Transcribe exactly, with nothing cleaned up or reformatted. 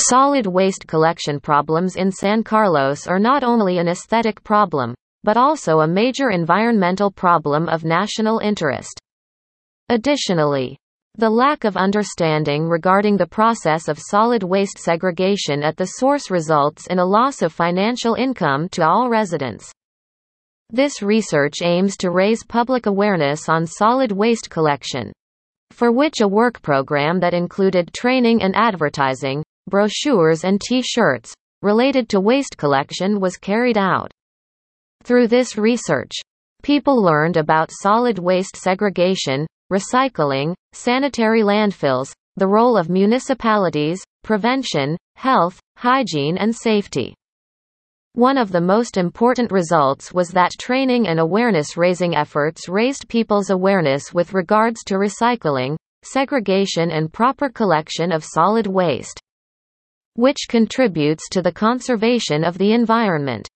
Solid waste collection problems in San Carlos are not only an aesthetic problem, but also a major environmental problem of national interest. Additionally, the lack of understanding regarding the process of solid waste segregation at the source results in a loss of financial income to all residents. This research aims to raise public awareness on solid waste collection, for which a work program that included training and advertising, brochures and T-shirts, related to waste collection was carried out. Through this research, people learned about solid waste segregation, recycling, sanitary landfills, the role of municipalities, prevention, health, hygiene and safety. One of the most important results was that training and awareness-raising efforts raised people's awareness with regards to recycling, segregation and proper collection of solid waste, which contributes to the conservation of the environment.